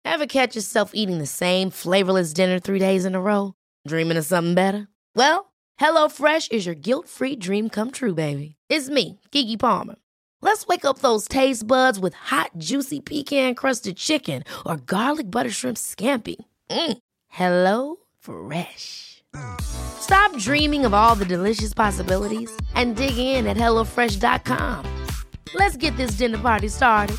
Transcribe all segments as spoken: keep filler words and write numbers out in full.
Ever catch yourself eating the same flavorless dinner three days in a row? Dreaming of something better? Well, HelloFresh is your guilt-free dream come true, baby. It's me, Keke Palmer. Let's wake up those taste buds with hot, juicy pecan-crusted chicken or garlic butter shrimp scampi. Mm. Hello Fresh. Stop dreaming of all the delicious possibilities and dig in at hello fresh dot com. Let's get this dinner party started.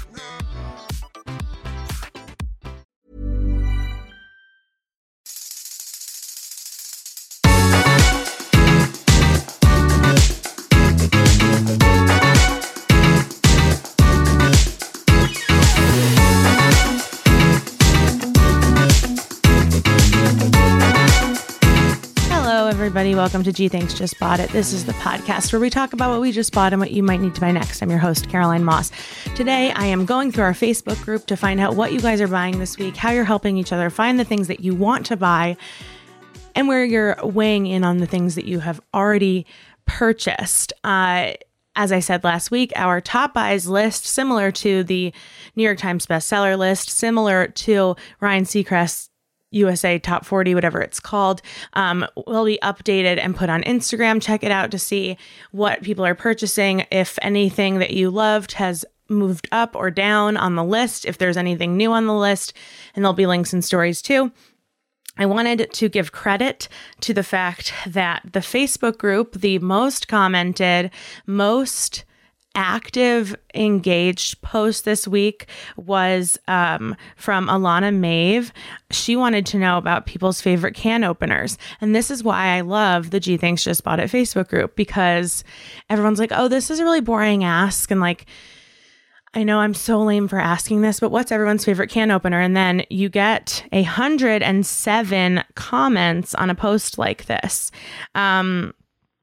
Everybody, welcome to Gee Thanks Just Bought It. This is the podcast where we talk about what we just bought and what you might need to buy next. I'm your host, Caroline Moss. Today, I am going through our Facebook group to find out what you guys are buying this week, how you're helping each other find the things that you want to buy, and where you're weighing in on the things that you have already purchased. Uh, as I said last week, our top buys list, similar to the New York Times bestseller list, similar to Ryan Seacrest's U S A Top forty, whatever it's called, um, will be updated and put on Instagram. Check it out to see what people are purchasing. If anything that you loved has moved up or down on the list, if there's anything new on the list, and there'll be links and stories too. I wanted to give credit to the fact that the Facebook group, the most commented, most active, engaged post this week was um, from Alana Mave. She wanted to know about people's favorite can openers. And this is why I love the Gee Thanks Just Bought It Facebook group, because everyone's like, oh, this is a really boring ask. And like, I know I'm so lame for asking this, but what's everyone's favorite can opener? And then you get one hundred seven comments on a post like this. Um,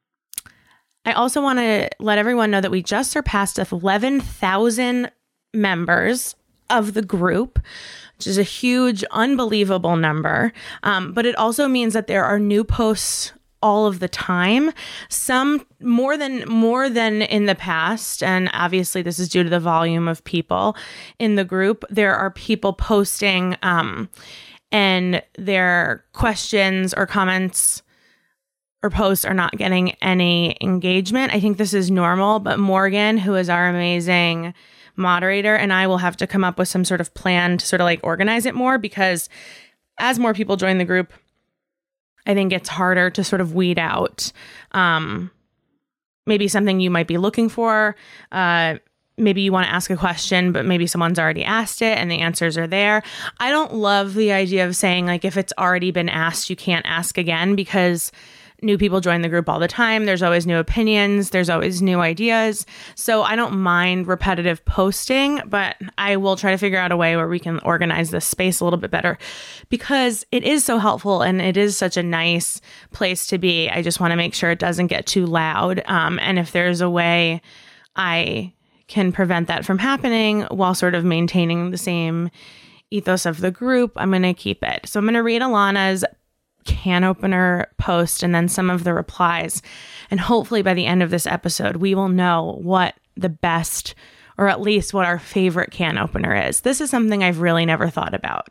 I also want to let everyone know that we just surpassed eleven thousand members of the group, which is a huge, unbelievable number. Um, but it also means that there are new posts all of the time, some more than more than in the past. And obviously this is due to the volume of people in the group. There are people posting um, and their questions or comments or posts are not getting any engagement. I think this is normal, but Morgan, who is our amazing moderator, and I will have to come up with some sort of plan to sort of like organize it more, because as more people join the group, I think it's harder to sort of weed out um, maybe something you might be looking for. Uh, maybe you want to ask a question, but maybe someone's already asked it and the answers are there. I don't love the idea of saying like, if it's already been asked, you can't ask again, because new people join the group all the time. There's always new opinions. There's always new ideas. So I don't mind repetitive posting, but I will try to figure out a way where we can organize this space a little bit better, because it is so helpful and it is such a nice place to be. I just want to make sure it doesn't get too loud. Um, and if there's a way I can prevent that from happening while sort of maintaining the same ethos of the group, I'm going to keep it. So I'm going to read Alana's can opener post and then some of the replies. And hopefully by the end of this episode, we will know what the best, or at least what our favorite can opener is. This is something I've really never thought about.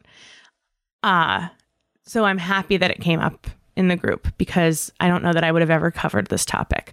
Uh, so I'm happy that it came up in the group, because I don't know that I would have ever covered this topic.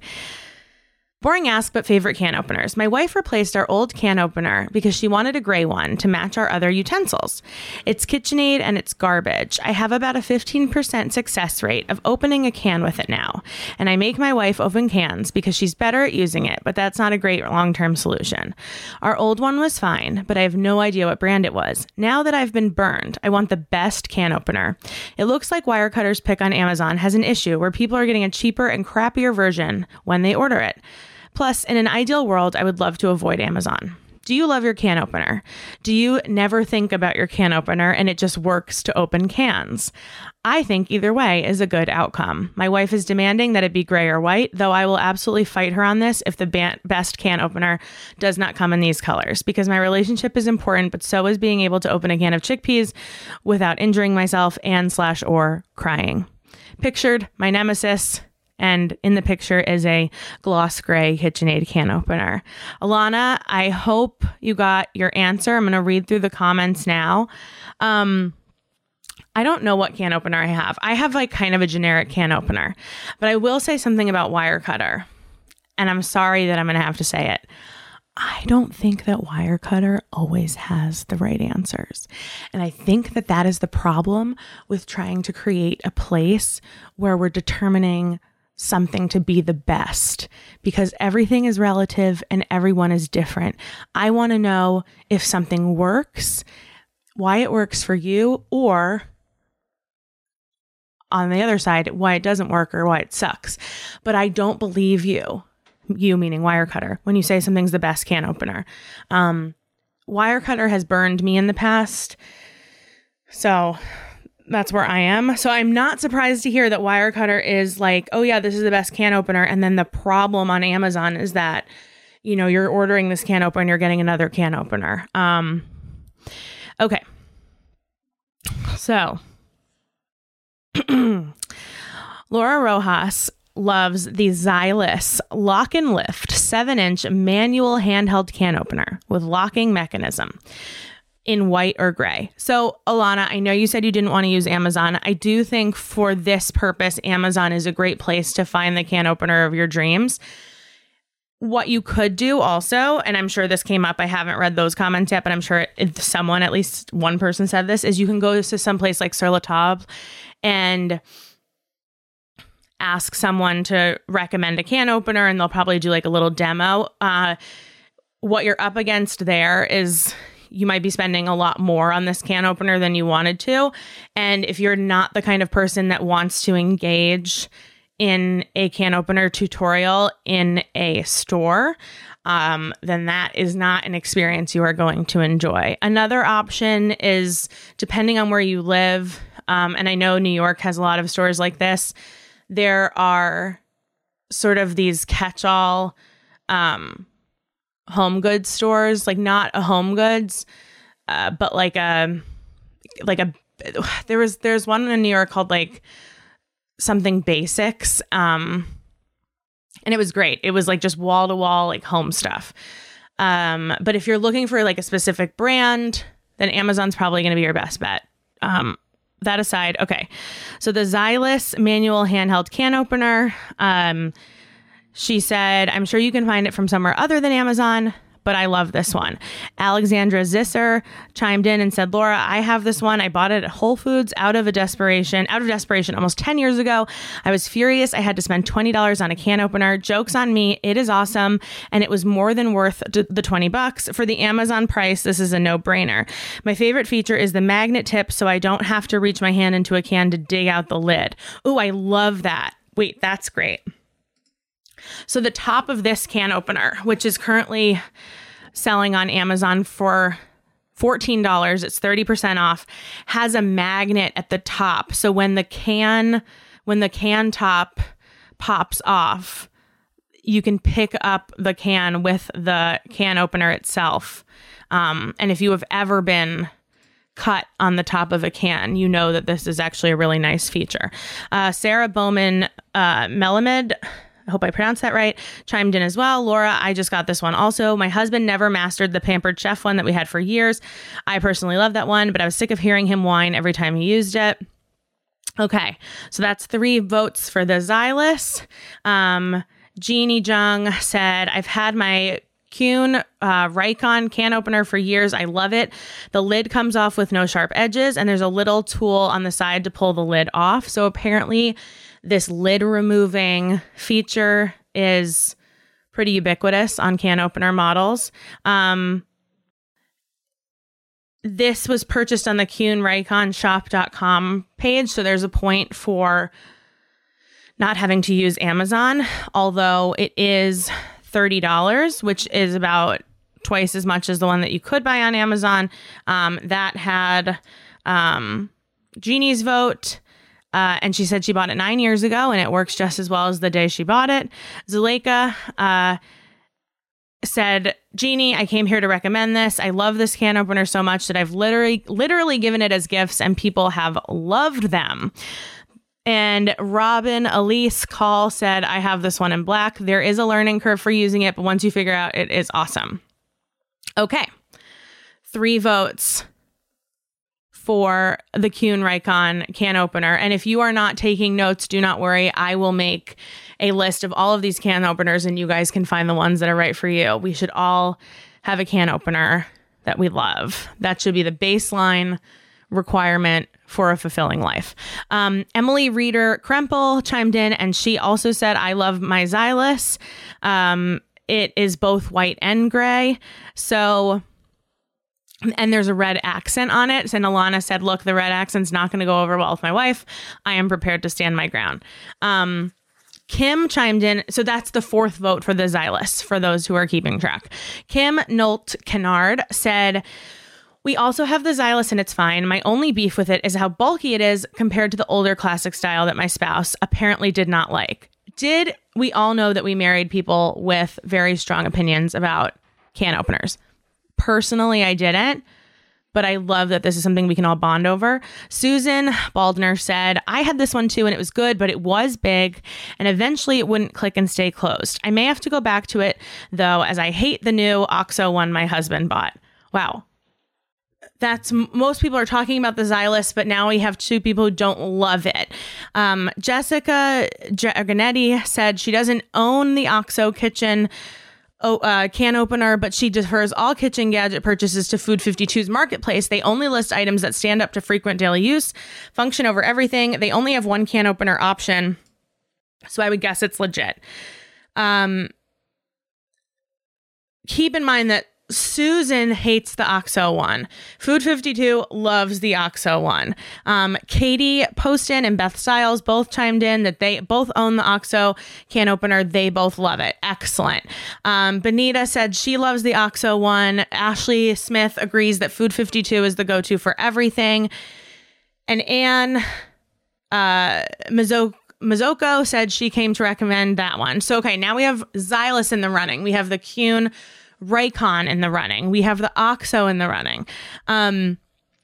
Boring ask, but favorite can openers. My wife replaced our old can opener because she wanted a gray one to match our other utensils. It's KitchenAid and it's garbage. I have about a fifteen percent success rate of opening a can with it now. And I make my wife open cans because she's better at using it, but that's not a great long-term solution. Our old one was fine, but I have no idea what brand it was. Now that I've been burned, I want the best can opener. It looks like Wirecutter's pick on Amazon has an issue where people are getting a cheaper and crappier version when they order it. Plus, in an ideal world, I would love to avoid Amazon. Do you love your can opener? Do you never think about your can opener and it just works to open cans? I think either way is a good outcome. My wife is demanding that it be gray or white, though I will absolutely fight her on this if the ba- best can opener does not come in these colors, because my relationship is important, but so is being able to open a can of chickpeas without injuring myself and slash or crying. Pictured, my nemesis, And in the picture is a gloss gray KitchenAid can opener. Alana, I hope you got your answer. I'm going to read through the comments now. Um, I don't know what can opener I have. I have like kind of a generic can opener, but I will say something about Wirecutter. And I'm sorry that I'm going to have to say it. I don't think that Wirecutter always has the right answers. And I think that that is the problem with trying to create a place where we're determining something to be the best, because everything is relative and everyone is different. I want to know if something works, why it works for you, or on the other side, why it doesn't work or why it sucks. But I don't believe you. You meaning Wirecutter, when you say something's the best can opener. Um, Wirecutter has burned me in the past. So that's where I am. So I'm not surprised to hear that Wirecutter is like, oh yeah, this is the best can opener. And then the problem on Amazon is that, you know, you're ordering this can opener and you're getting another can opener. Um, okay. So Laura Rojas loves the Xylus Lock and Lift seven inch manual handheld can opener with locking mechanism in white or gray. So Alana, I know you said you didn't want to use Amazon. I do think for this purpose, Amazon is a great place to find the can opener of your dreams. What you could do also, and I'm sure this came up, I haven't read those comments yet, but I'm sure it, someone, at least one person said this, is you can go to some place like Sur La Table and ask someone to recommend a can opener, and they'll probably do like a little demo. Uh, what you're up against there is you might be spending a lot more on this can opener than you wanted to. And if you're not the kind of person that wants to engage in a can opener tutorial in a store, um, then that is not an experience you are going to enjoy. Another option is, depending on where you live, um, and I know New York has a lot of stores like this, there are sort of these catch-all um, home goods stores, like not a Home Goods, uh, but like a, like a, there was, there's one in New York called like something Basics. Um, and it was great. It was like just wall to wall, like home stuff. Um, but if you're looking for like a specific brand, then Amazon's probably going to be your best bet. Um, that aside, okay. So the Xylus manual handheld can opener, um, she said, I'm sure you can find it from somewhere other than Amazon, but I love this one. Alexandra Zisser chimed in and said, Laura, I have this one. I bought it at Whole Foods out of a desperation, out of desperation almost ten years ago. I was furious. I had to spend twenty dollars on a can opener. Joke's on me. It is awesome. And it was more than worth the twenty bucks. For the Amazon price, this is a no-brainer. My favorite feature is the magnet tip, so I don't have to reach my hand into a can to dig out the lid. Ooh, I love that. Wait, that's great. So the top of this can opener, which is currently selling on Amazon for fourteen dollars, it's thirty percent off, has a magnet at the top. So when the can, when the can top pops off, you can pick up the can with the can opener itself. Um, and if you have ever been cut on the top of a can, you know that this is actually a really nice feature. Uh, Sarah Bowman uh, Melamed, I hope I pronounced that right, chimed in as well. Laura, I just got this one also. My husband never mastered the Pampered Chef one that we had for years. I personally love that one, but I was sick of hearing him whine every time he used it. Okay, so that's three votes for the Xylus. Um, Jeannie Jung said, I've had my Kuhn uh, Raycon can opener for years. I love it. The lid comes off with no sharp edges, and there's a little tool on the side to pull the lid off. So apparently this lid removing feature is pretty ubiquitous on can opener models. Um, this was purchased on the Kuhn Raycon shop dot com page. So there's a point for not having to use Amazon, although it is thirty dollars, which is about twice as much as the one that you could buy on Amazon. Um, that had um, Jeannie's vote. Uh, and she said she bought it nine years ago and it works just as well as the day she bought it. Zuleika uh, said, Jeannie, I came here to recommend this. I love this can opener so much that I've literally, literally given it as gifts and people have loved them. And Robin Elise Call said, I have this one in black. There is a learning curve for using it, but once you figure out, it is awesome. Okay. Three votes for the Kuhn Rikon can opener. And if you are not taking notes, do not worry. I will make a list of all of these can openers and you guys can find the ones that are right for you. We should all have a can opener that we love. That should be the baseline requirement for a fulfilling life. Um, Emily Reeder Krempel chimed in and she also said, I love my Xylus. Um, it is both white and gray. So, and there's a red accent on it. And Alana said, look, the red accent's not going to go over well with my wife. I am prepared to stand my ground. Um, Kim chimed in. So that's the fourth vote for the Xylus for those who are keeping track. Kim Nolt Kennard said, we also have the Xylus and it's fine. My only beef with it is how bulky it is compared to the older classic style that my spouse apparently did not like. Did we all know that we married people with very strong opinions about can openers? Personally, I didn't, but I love that this is something we can all bond over. Susan Baldner said, I had this one too and it was good, but it was big and eventually it wouldn't click and stay closed. I may have to go back to it though, as I hate the new OXO one my husband bought. Wow. That's most people are talking about the Xylus, but now we have two people who don't love it. Um, Jessica Giaconetti said she doesn't own the OXO kitchen oh, uh, can opener, but she defers all kitchen gadget purchases to Food fifty-two's marketplace. They only list items that stand up to frequent daily use, function over everything. They only have one can opener option, so I would guess it's legit. Um, keep in mind that Susan hates the OXO one. Food fifty-two loves the OXO one. Um, Katie Poston and Beth Stiles both chimed in that they both own the OXO can opener. They both love it. Excellent. Um, Benita said she loves the OXO one. Ashley Smith agrees that Food fifty-two is the go-to for everything. And Anne uh, Mizzoko Mizzoko said she came to recommend that one. So, okay, now we have Xylus in the running. We have the Kuhn Rikon in the running. We have the OXO in the running. Um,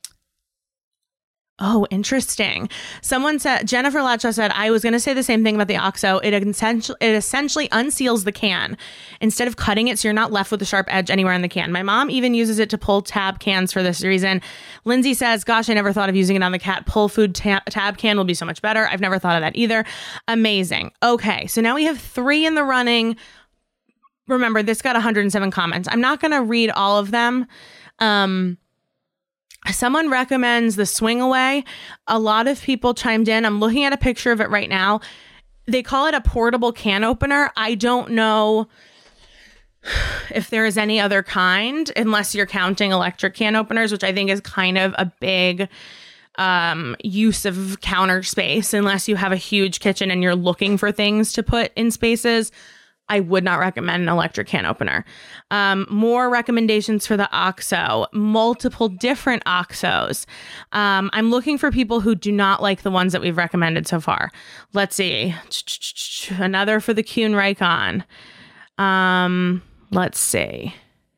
oh, interesting. Someone said, Jennifer Latcha said, I was going to say the same thing about the OXO. It essentially, it essentially unseals the can instead of cutting it, so you're not left with a sharp edge anywhere in the can. My mom even uses it to pull tab cans for this reason. Lindsay says, gosh, I never thought of using it on the cat. Pull food tab, tab can will be so much better. I've never thought of that either. Amazing. Okay, so now we have three in the running. Remember, this got one hundred seven comments. I'm not going to read all of them. Um, someone recommends the Swing Away. A lot of people chimed in. I'm looking at a picture of it right now. They call it a portable can opener. I don't know if there is any other kind, unless you're counting electric can openers, which I think is kind of a big um, use of counter space, unless you have a huge kitchen and you're looking for things to put in spaces. I would not recommend an electric can opener. Um, more recommendations for the OXO, multiple different OXOs. Um, I'm looking for people who do not like the ones that we've recommended so far. Let's see. Another for the Kuhn Rikon. Um, let's see.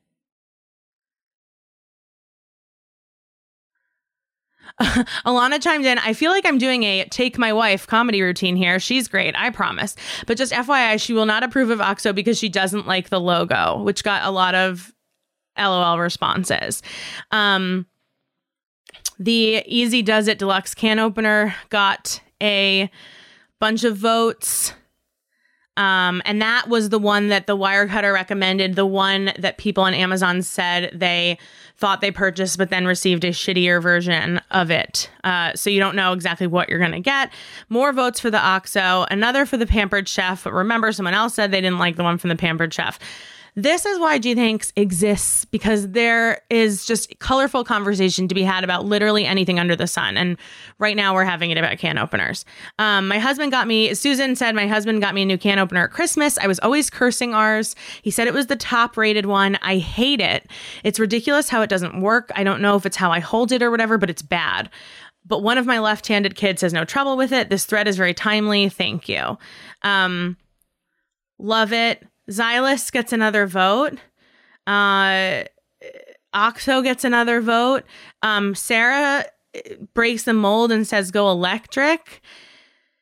Alana chimed in, I feel like I'm doing a take my wife comedy routine here. She's great, I promise. But just F Y I, she will not approve of OXO because she doesn't like the logo, which got a lot of L O L responses. Um, the Easy Does It Deluxe can opener got a bunch of votes. Um, and that was the one that the Wirecutter recommended, the one that people on Amazon said they thought they purchased, but then received a shittier version of it. Uh, so you don't know exactly what you're going to get. More votes for the OXO, another for the Pampered Chef. But remember, someone else said they didn't like the one from the Pampered Chef. This is why G Thanks exists, because there is just colorful conversation to be had about literally anything under the sun. And right now we're having it about can openers. Um, my husband got me, Susan said, my husband got me a new can opener at Christmas. I was always cursing ours. He said it was the top rated one. I hate it. It's ridiculous how it doesn't work. I don't know if it's how I hold it or whatever, but it's bad. But one of my left-handed kids has no trouble with it. This thread is very timely. Thank you. Um, love it. Xylus gets another vote. Uh, OXO gets another vote. Um, Sarah breaks the mold and says go electric.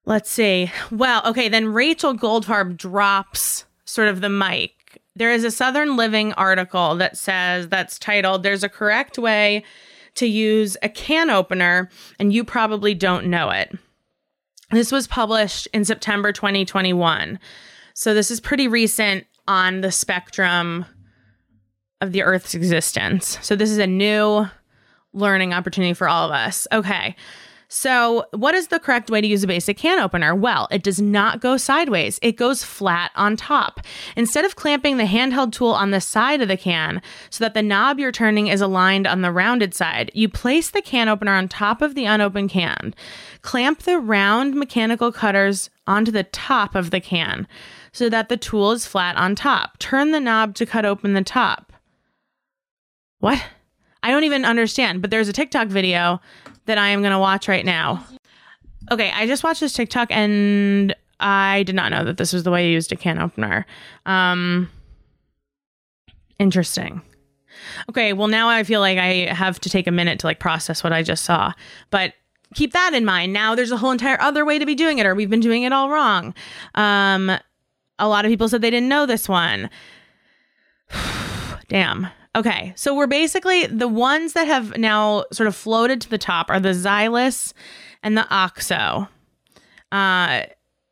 let's see. Well, okay, then Rachel Goldfarb drops sort of the mic. There is a Southern Living article that says, that's titled, "There's a correct way to use a can opener, and you probably don't know it." This was published in September twenty twenty-one. So this is pretty recent on the spectrum of the Earth's existence. So this is a new learning opportunity for all of us. Okay. So what is the correct way to use a basic can opener? Well, it does not go sideways. It goes flat on top. Instead of clamping the handheld tool on the side of the can so that the knob you're turning is aligned on the rounded side, you place the can opener on top of the unopened can. Clamp the round mechanical cutters onto the top of the can so that the tool is flat on top. Turn the knob to cut open the top. What? I don't even understand, but there's a TikTok video that I am going to watch right now. Okay, I just watched this TikTok and I did not know that this was the way you used a can opener. Um, interesting. Okay, well now I feel like I have to take a minute to like process what I just saw. But keep that in mind. Now there's a whole entire other way to be doing it, or we've been doing it all wrong. Um, a lot of people said they didn't know this one. Damn. Okay, so we're basically, the ones that have now sort of floated to the top are the Xylus and the OXO, uh,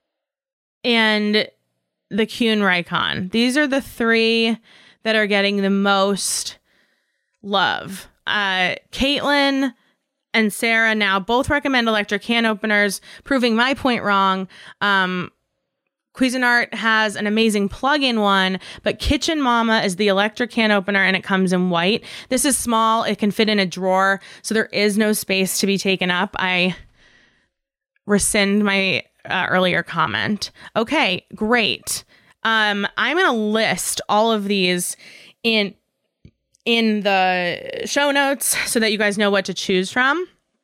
and the Kuhn Rikon. These are the three that are getting the most love. Uh, Caitlin and Sarah now both recommend electric can openers, proving my point wrong. Um, Cuisinart has an amazing plug-in one, but Kitchen Mama is the electric can opener and it comes in white. This is small. It can fit in a drawer, so there is no space to be taken up. I rescind my uh, earlier comment. Okay, great. Um, I'm going to list all of these in in the show notes so that you guys know what to choose from.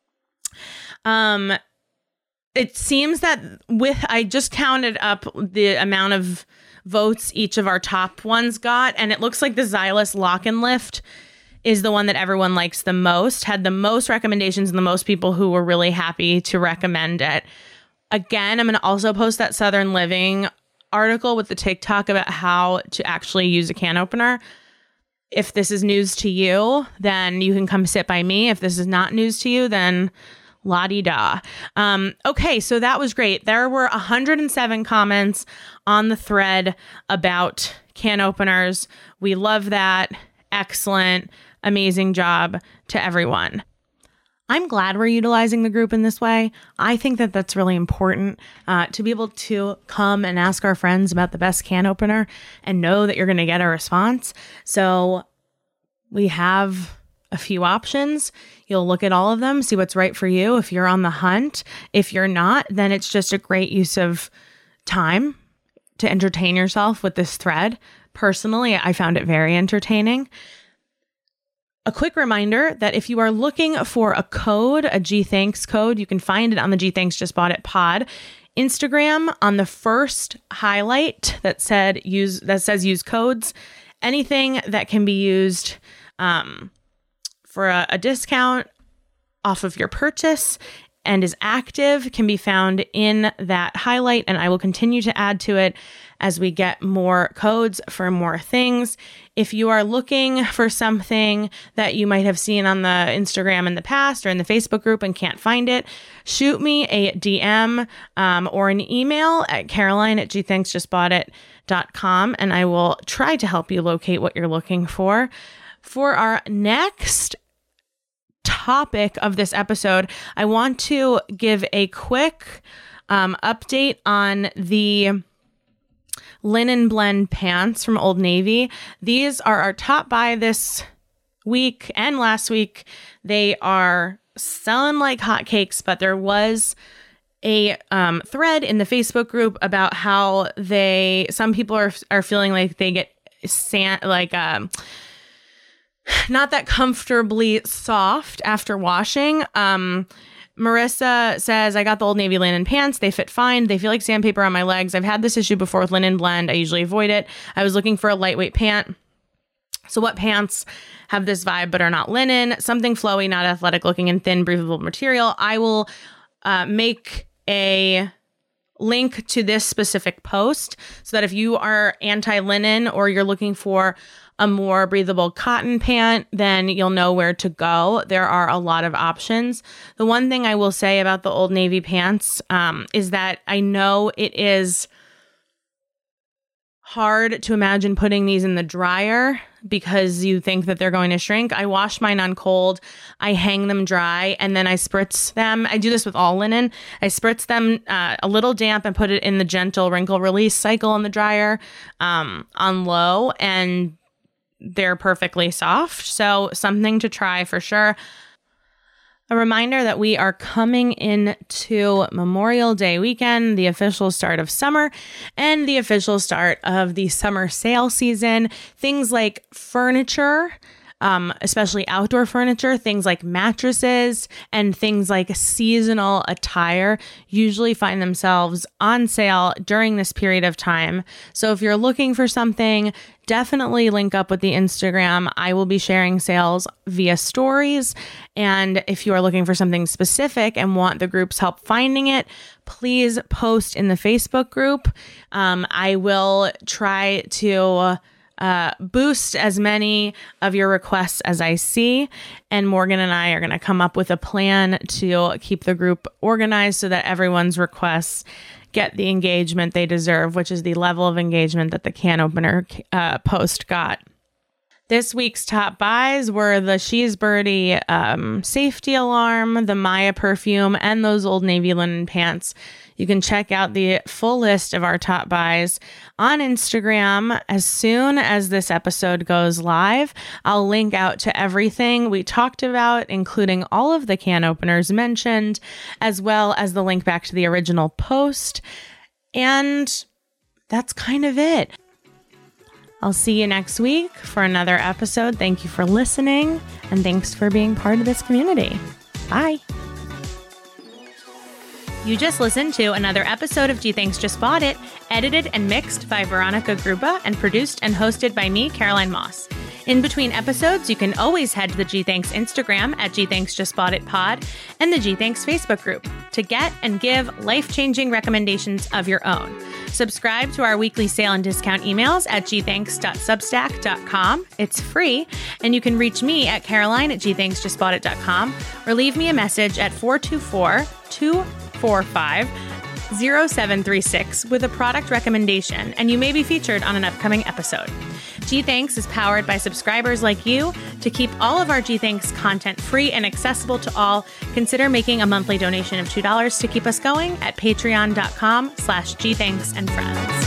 Um. It seems that with, I just counted up the amount of votes each of our top ones got, and it looks like the Xylus Lock and Lift is the one that everyone likes the most, had the most recommendations and the most people who were really happy to recommend it. Again, I'm going to also post that Southern Living article with the TikTok about how to actually use a can opener. If this is news to you, then you can come sit by me. If this is not news to you, then la-di-da. Um, okay, so that was great. There were one hundred seven comments on the thread about can openers. We love that. Excellent. Amazing job to everyone. I'm glad we're utilizing the group in this way. I think that that's really important uh, to be able to come and ask our friends about the best can opener and know that you're going to get a response. So we have a few options. You'll look at all of them, see what's right for you if you're on the hunt. If you're not, then it's just a great use of time to entertain yourself with this thread. Personally, I found it very entertaining. A quick reminder that if you are looking for a code, a G Thanks code, you can find it on the G Thanks Just Bought It pod Instagram. On the first highlight that said use that says use codes, anything that can be used um, for a, a discount off of your purchase and is active can be found in that highlight, and I will continue to add to it as we get more codes for more things. If you are looking for something that you might have seen on the Instagram in the past or in the Facebook group and can't find it, shoot me a D M um, or an email at Caroline at g thanks just bought it dot com, and I will try to help you locate what you're looking for. For our next topic of this episode, I want to give a quick um, update on the linen blend pants from Old Navy. These are our top buy this week and last week. They are selling like hotcakes, but there was a um, thread in the Facebook group about how they, some people are are feeling like they get sand, like um, not that comfortably soft after washing. Um, Marissa says, I got the Old Navy linen pants. They fit fine. They feel like sandpaper on my legs. I've had this issue before with linen blend. I usually avoid it. I was looking for a lightweight pant. So what pants have this vibe but are not linen? Something flowy, not athletic looking, and thin, breathable material. I will uh, make a link to this specific post so that if you are anti-linen or you're looking for a more breathable cotton pant, then you'll know where to go. There are a lot of options. The one thing I will say about the Old Navy pants um, is that I know it is hard to imagine putting these in the dryer because you think that they're going to shrink. I wash mine on cold. I hang them dry and then I spritz them. I do this with all linen. I spritz them uh, a little damp and put it in the gentle wrinkle release cycle in the dryer um, on low, and they're perfectly soft. So something to try for sure. A reminder that we are coming into Memorial Day weekend, the official start of summer and the official start of the summer sale season. Things like furniture, um, especially outdoor furniture, things like mattresses and things like seasonal attire usually find themselves on sale during this period of time. So if you're looking for something, definitely link up with the Instagram. I will be sharing sales via stories. And if you are looking for something specific and want the group's help finding it, please post in the Facebook group. Um, I will try to uh, boost as many of your requests as I see. And Morgan and I are going to come up with a plan to keep the group organized so that everyone's requests get the engagement they deserve, which is the level of engagement that the can opener uh, post got. This week's top buys were the She's Birdie um, safety alarm, the Maya perfume, and those Old Navy linen pants. You can check out the full list of our top buys on Instagram as soon as this episode goes live. I'll link out to everything we talked about, including all of the can openers mentioned, as well as the link back to the original post. And that's kind of it. I'll see you next week for another episode. Thank you for listening, and thanks for being part of this community. Bye. You just listened to another episode of Gee Thanks Just Bought It, edited and mixed by Veronica Gruba and produced and hosted by me, Caroline Moss. In between episodes, you can always head to the Gee Thanks Instagram at Gee Thanks Just Bought It Pod and the Gee Thanks Facebook group to get and give life-changing recommendations of your own. Subscribe to our weekly sale and discount emails at gee thanks dot substack dot com. It's free, and you can reach me at Caroline at gee thanks just bought it dot com or leave me a message at four two four, two four five, zero seven three six with a product recommendation, and you may be featured on an upcoming episode. Gee Thanks is powered by subscribers like you. To keep all of our Gee Thanks content free and accessible to all, consider making a monthly donation of two dollars to keep us going at patreon dot com slash Gee Thanks and Friends.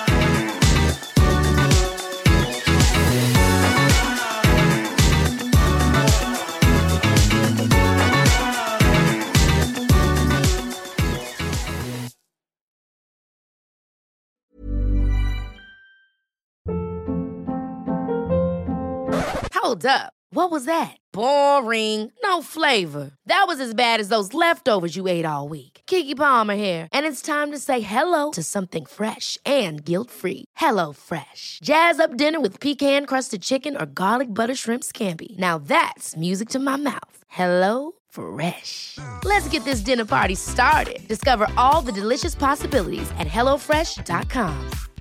Hold up. What was that? Boring. No flavor. That was as bad as those leftovers you ate all week. Keke Palmer here. And it's time to say hello to something fresh and guilt-free. Hello Fresh. Jazz up dinner with pecan-crusted chicken or garlic butter shrimp scampi. Now that's music to my mouth. Hello Fresh. Let's get this dinner party started. Discover all the delicious possibilities at hello fresh dot com.